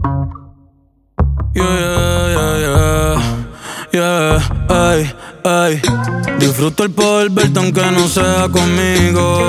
Yeah, ay, ay. Disfruto el poder verte aunque no sea conmigo.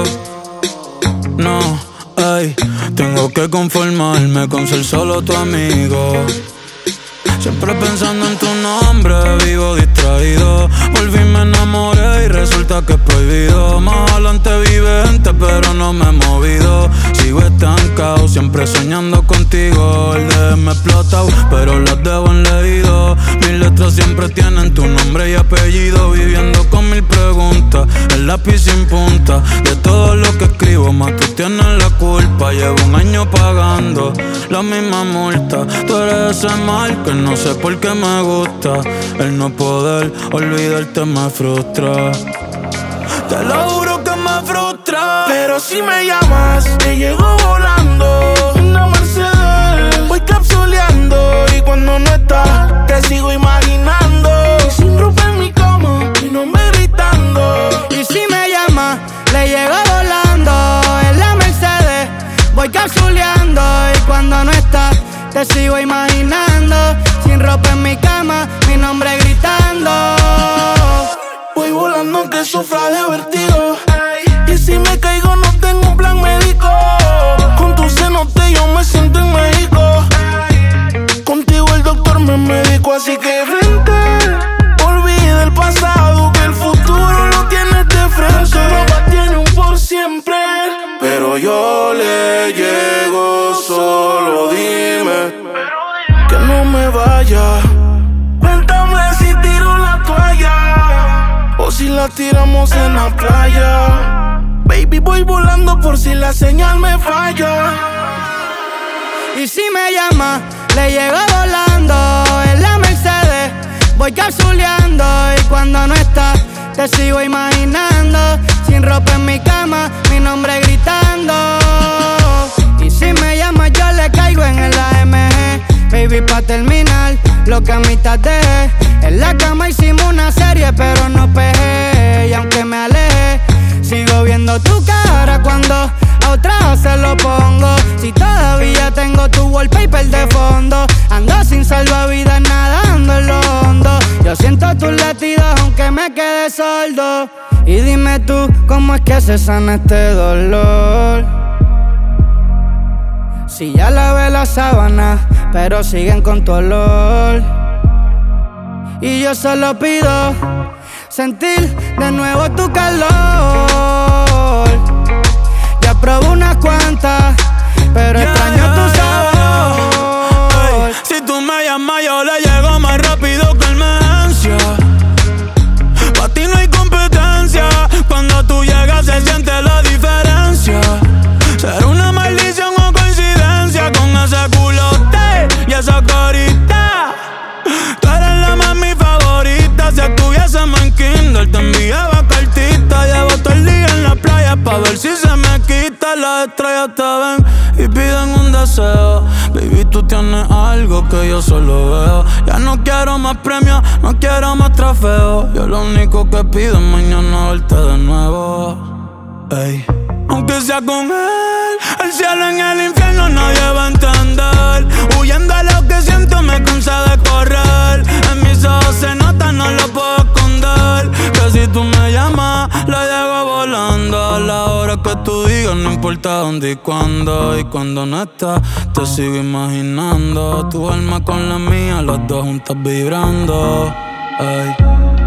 No, ay. Tengo que conformarme con ser solo tu amigo. Siempre pensando en tu nombre, vivo distraído. Volví, me enamoré y resulta que es prohibido. Más adelante vive gente, pero no me he movido. Sigo estancado, siempre soñando contigo. El DM me explotado, pero las debo en leído. Mis letras siempre tienen tu nombre y apellido. Viviendo con mil preguntas, el lápiz sin punta. De todo lo que escribo, más tú tienes la culpa. Llevo un año pagando la misma multa. Tú eres ese mal que no sé por qué me gusta. El no poder olvidarte me frustra. Te lo juro que me frustra. Pero si me llamas, te llego volando. Una Mercedes, voy capsuleando. Y cuando no estás, te sigo imaginando. Y sin ropa en mi cama, mi nombre gritando. Y si me llamas, le llego volando. En la Mercedes, voy capsuleando. Y cuando no estás, te sigo imaginando. Sin ropa en mi cama, mi nombre gritando. Voy volando aunque sufra de vértigo. Y si me caigo no tengo un plan médico. Con tu cenote yo me siento en México. Contigo el doctor me medicó, así que vente. Olvida el pasado, que el futuro lo tienes de frente. Solo tiene un por siempre. Pero yo le llego, solo dime que no me vaya. Cuéntame si tiro la toalla o si la tiramos en la playa. Baby, voy volando por si la señal me falla. Y si me llama, le llego volando. En la Mercedes, voy capsuleando. Y cuando no estás, te sigo imaginando. Sin ropa en mi cama, mi nombre gritando. Y si me llama, yo le caigo en el AMG. Baby, pa' terminar, lo que a mitad dejé. En la cama hicimos una serie, pero no pegué. Y aunque me alejé, sigo viendo tu cara cuando a otra se lo pongo. Si todavía tengo tu wallpaper de fondo. Ando sin salvavidas nadando en lo hondo. Yo siento tus latidos aunque me quede sordo. Y dime tú, ¿cómo es que se sana este dolor? Si ya lavé la sábana, pero siguen con tu olor. Y yo solo pido sentir de nuevo tu calor. Ya probé unas cuantas, pero extraño tu sabor. Si tú me llamas yo le llego más rápido que emergencia. Pa' ti no hay competencia. Cuando tú llegas se siente la diferencia. Será una maldición o coincidencia con ese culote y esa carita. Tú eres la mami favorita. Si estuviésemos en Kindle te enviaba cartita. Llevo todo el día en la playa pa' ver si se me quita. Las estrellas te ven y piden un deseo. Baby, tú tienes algo que yo solo veo. Ya no quiero más premios, no quiero más trofeos. Yo lo único que pido es mañana verte de nuevo. Ey. Aunque sea con él, el cielo en el infierno nadie va a entender. Huyendo a lo que siento me cansa de correr. En mis ojos se nota, no lo puedo esconder. Que si tú me llamas, la llego volando. A la hora que tú digas, no importa dónde y cuándo. Y cuando no estás, te sigo imaginando. Tu alma con la mía, las dos juntas vibrando. Ay.